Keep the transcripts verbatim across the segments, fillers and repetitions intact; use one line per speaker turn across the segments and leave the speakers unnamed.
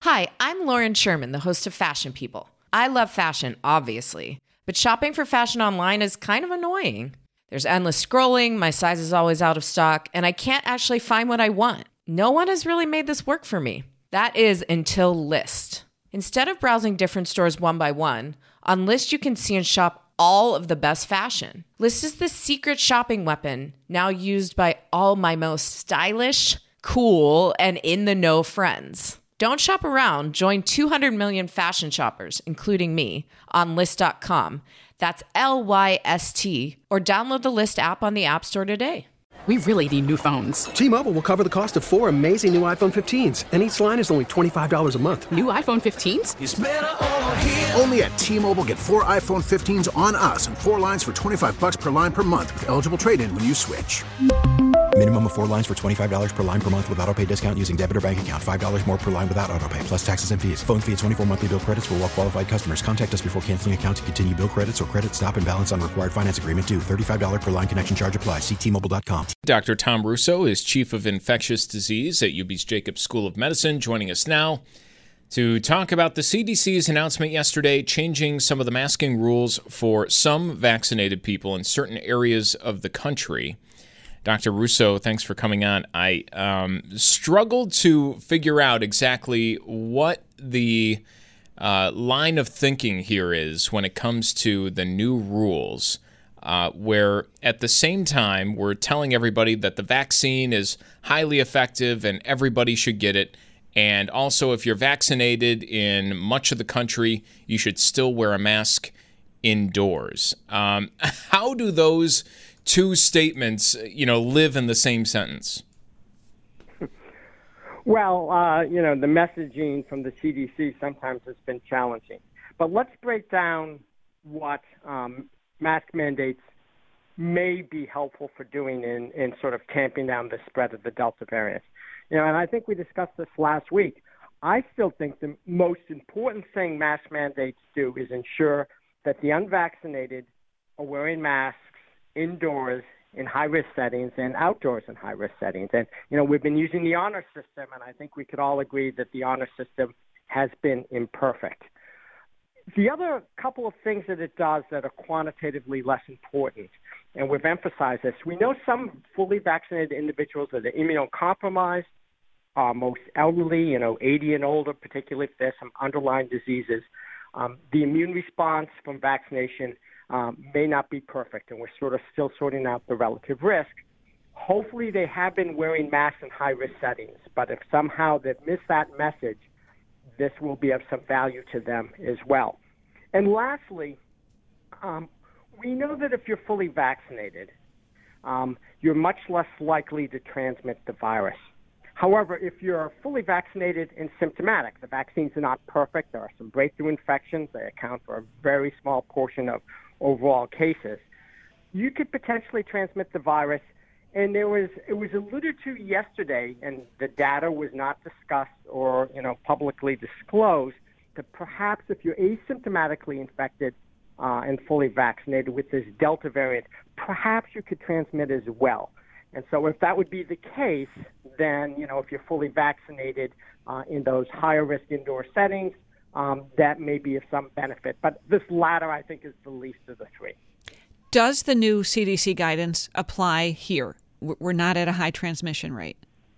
Hi, I'm Lauren Sherman, the host of Fashion People. I love fashion, obviously, but shopping for fashion online is kind of annoying. There's endless scrolling, my size is always out of stock, and I can't actually find what I want. No one has really made this work for me. That is until Lyst. Instead of browsing different stores one by one, on Lyst you can see and shop all of the best fashion. Lyst is the secret shopping weapon now used by all my most stylish, cool, and in-the-know friends. Don't shop around. Join two hundred million fashion shoppers, including me, on Lyst dot com. That's L Y S T. Or download the Lyst app on the App Store today.
We really need new phones.
T-Mobile will cover the cost of four amazing new iPhone fifteens, and each line is only twenty-five dollars a month.
New iPhone fifteens?
It's better over here.
Only at T-Mobile, get four iPhone fifteens on us and four lines for twenty-five bucks per line per month with eligible trade-in when you switch.
Minimum of four lines for twenty-five dollars per line per month with autopay discount using debit or bank account. five dollars more per line without autopay, plus taxes and fees. Phone fee at twenty-four monthly bill credits for well-qualified customers. Contact us before canceling account to continue bill credits or credit stop and balance on required finance agreement due. thirty-five dollars per line connection charge applies. See T Mobile dot com.
Doctor Tom Russo is Chief of Infectious Disease at U B's Jacobs School of Medicine, joining us now to talk about the C D C's announcement yesterday changing some of the masking rules for some vaccinated people in certain areas of the country. Doctor Russo, thanks for coming on. I um, struggled to figure out exactly what the uh, line of thinking here is when it comes to the new rules, uh, where at the same time we're telling everybody that the vaccine is highly effective and everybody should get it. And also, if you're vaccinated in much of the country, you should still wear a mask indoors. Um, how do those two statements, you know, live in the same sentence?
Well, uh, you know, the messaging from the C D C sometimes has been challenging. But let's break down what um, mask mandates may be helpful for doing in, in sort of tamping down the spread of the Delta variant. You know, and I think we discussed this last week. I still think the most important thing mask mandates do is ensure that the unvaccinated are wearing masks indoors in high-risk settings and outdoors in high-risk settings. And, you know, we've been using the honor system, and I think we could all agree that the honor system has been imperfect. The other couple of things that it does that are quantitatively less important, and we've emphasized this, we know some fully vaccinated individuals that are immunocompromised, are most elderly, you know, eighty and older, particularly if there's some underlying diseases. Um, the immune response from vaccination Um, may not be perfect, and we're sort of still sorting out the relative risk. Hopefully they have been wearing masks in high-risk settings, but if somehow they've missed that message, this will be of some value to them as well. And lastly, um, we know that if you're fully vaccinated, um, you're much less likely to transmit the virus. However, if you're fully vaccinated and symptomatic, the vaccines are not perfect. There are some breakthrough infections. They account for a very small portion of overall cases. You could potentially transmit the virus. And there was, it was alluded to yesterday, and the data was not discussed or, you know, publicly disclosed, that perhaps if you're asymptomatically infected uh, and fully vaccinated with this Delta variant, perhaps you could transmit as well. And so if that would be the case, then, you know, if you're fully vaccinated uh, in those higher risk indoor settings, um, that may be of some benefit. But this latter, I think, is the least of the three.
Does the new C D C guidance apply here? We're not at a high transmission rate.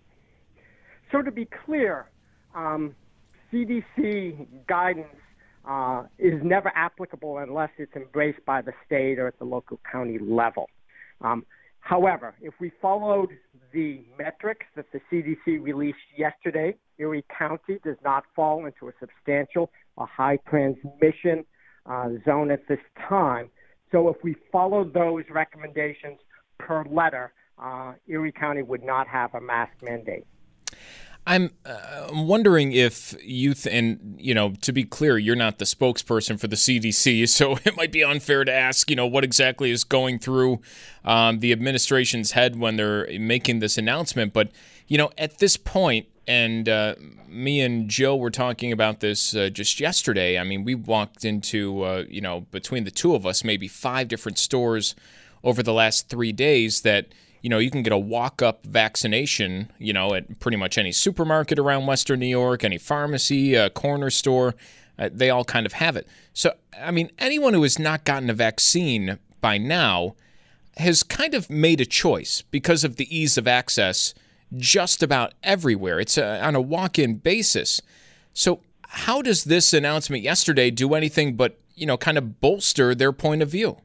So to be clear, um, C D C guidance uh, is never applicable unless it's embraced by the state or at the local county level. Um, However, if we followed the metrics that the C D C released yesterday, Erie County does not fall into a substantial or high transmission uh, zone at this time. So if we follow those recommendations per letter, uh, Erie County would not have a mask mandate.
I'm uh, wondering if you, th- and, you know, to be clear, you're not the spokesperson for the C D C, so it might be unfair to ask, you know, what exactly is going through um, the administration's head when they're making this announcement. But, you know, at this point, and uh, me and Joe were talking about this uh, just yesterday. I mean, we walked into, uh, you know, between the two of us, maybe five different stores over the last three days that, you know, you can get a walk-up vaccination, you know, at pretty much any supermarket around Western New York, any pharmacy, a corner store. Uh, they all kind of have it. So, I mean, anyone who has not gotten a vaccine by now has kind of made a choice because of the ease of access just about everywhere. It's a, on a walk-in basis. So how does this announcement yesterday do anything but, you know, kind of bolster their point of view?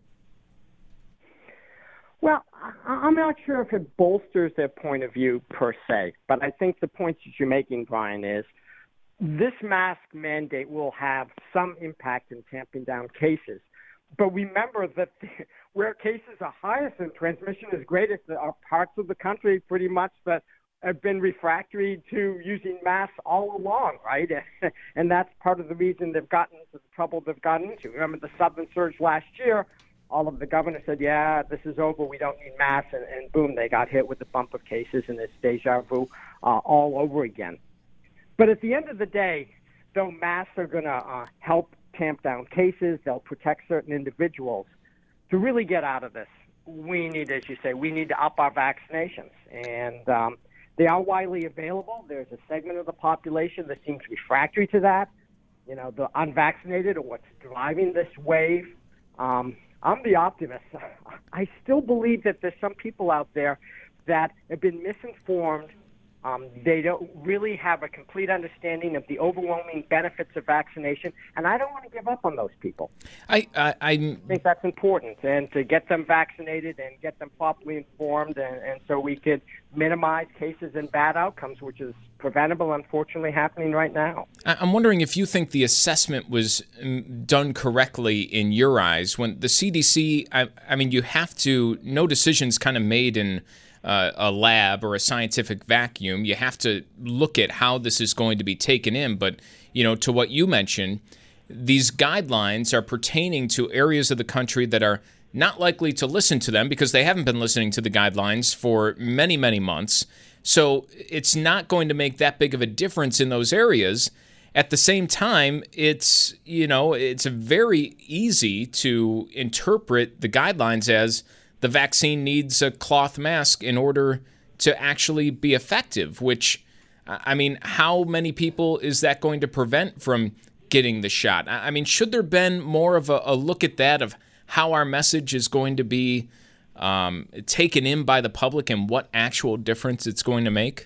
Well, I'm not sure if it bolsters their point of view per se, but I think the point that you're making, Brian, is this mask mandate will have some impact in tamping down cases. But remember that the, where cases are highest and transmission is greatest are parts of the country pretty much that have been refractory to using masks all along, right? And that's part of the reason they've gotten into the trouble they've gotten into. Remember the southern surge last year, all of the governors said, yeah, this is over, we don't need masks, and, and boom, they got hit with a bump of cases, and it's deja vu uh, all over again. But at the end of the day, though masks are going to uh, help tamp down cases, they'll protect certain individuals. To really get out of this, we need, as you say, we need to up our vaccinations. And um, they are widely available. There's a segment of the population that seems refractory to that. You know, the unvaccinated are what's driving this wave. Um, I'm the optimist. I still believe that there's some people out there that have been misinformed. Um, they don't really have a complete understanding of the overwhelming benefits of vaccination, and I don't want to give up on those people.
I, I, I
think that's important, and to get them vaccinated and get them properly informed, and, and so we could minimize cases and bad outcomes, which is preventable, unfortunately, happening right now.
I'm wondering if you think the assessment was done correctly in your eyes. When the C D C, I, I mean, you have to, no decision's kind of made in Uh, a lab or a scientific vacuum. You have to look at how this is going to be taken in. But, you know, to what you mentioned, these guidelines are pertaining to areas of the country that are not likely to listen to them because they haven't been listening to the guidelines for many, many months. So it's not going to make that big of a difference in those areas. At the same time, it's, you know, it's very easy to interpret the guidelines as the vaccine needs a cloth mask in order to actually be effective, which, I mean, how many people is that going to prevent from getting the shot? I mean, should there have been more of a, a look at that of how our message is going to be um, taken in by the public and what actual difference it's going to make?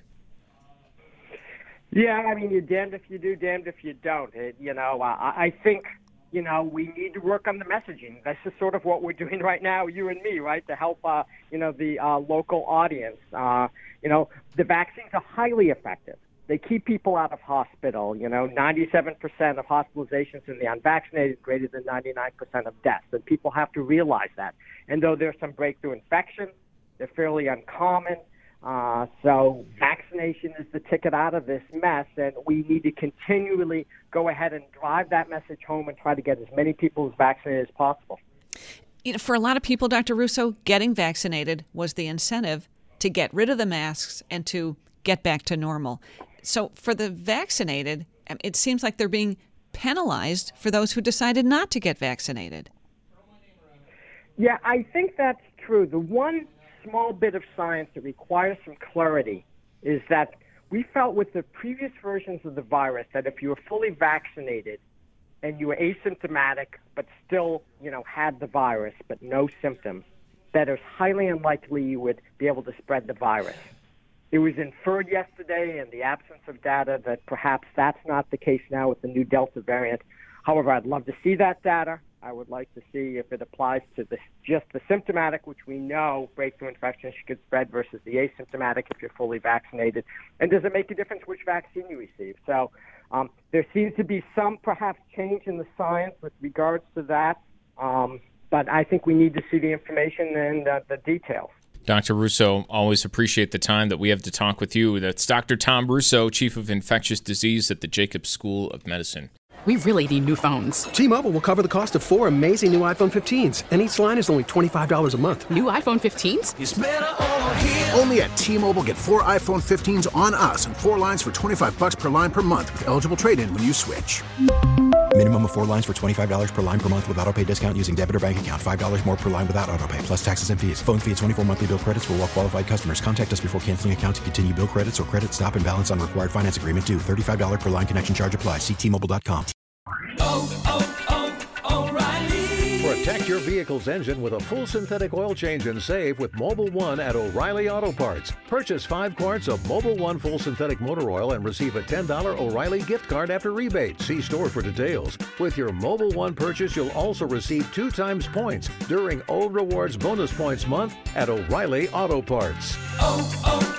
Yeah, I mean, you're damned if you do, damned if you don't. It, you know, I, I think... You know, we need to work on the messaging. This is sort of what we're doing right now, you and me, right, to help, uh, you know, the uh, local audience. Uh, you know, the vaccines are highly effective. They keep people out of hospital. You know, ninety-seven percent of hospitalizations in the unvaccinated, greater than ninety-nine percent of deaths. And people have to realize that. And though there's some breakthrough infections, they're fairly uncommon. Uh, so vaccination is the ticket out of this mess, and we need to continually go ahead and drive that message home and try to get as many people as vaccinated as possible.
You know, for a lot of people, Doctor Russo, getting vaccinated was the incentive to get rid of the masks and to get back to normal. So for the vaccinated, it seems like they're being penalized for those who decided not to get vaccinated.
Yeah, I think that's true. The one small bit of science that requires some clarity is that we felt with the previous versions of the virus that if you were fully vaccinated and you were asymptomatic but still, you know, had the virus but no symptoms, that it's highly unlikely you would be able to spread the virus. It was inferred yesterday in the absence of data that perhaps that's not the case now with the new Delta variant. However, I'd love to see that data. I would like to see if it applies to the, just the symptomatic, which we know breakthrough infections could spread, versus the asymptomatic if you're fully vaccinated. And does it make a difference which vaccine you receive? So um, there seems to be some perhaps change in the science with regards to that, um, but I think we need to see the information and uh, the details.
Doctor Russo, always appreciate the time that we have to talk with you. That's Doctor Tom Russo, Chief of Infectious Disease at the Jacobs School of Medicine.
We really need new phones.
T-Mobile will cover the cost of four amazing new iPhone fifteens, and each line is only twenty-five dollars a month.
New iPhone fifteens?
It's better over here. Only at T-Mobile, get four iPhone fifteens on us and four lines for twenty-five bucks per line per month with eligible trade-in when you switch.
Minimum of four lines for twenty-five dollars per line per month with auto pay discount using debit or bank account. five dollars more per line without auto pay, plus taxes and fees. Phone fee at twenty-four monthly bill credits for well qualified customers. Contact us before canceling account to continue bill credits or credit stop and balance on required finance agreement due. thirty-five dollars per line connection charge applies. See T Mobile dot com.
Oh, oh, oh, O'Reilly.
Protect your vehicle's engine with a full synthetic oil change and save with Mobil one at O'Reilly Auto Parts. Purchase five quarts of Mobil one full synthetic motor oil and receive a ten dollars O'Reilly gift card after rebate. See store for details. With your Mobil one purchase, you'll also receive two times points during O Rewards Bonus Points Month at O'Reilly Auto Parts.
Oh, oh,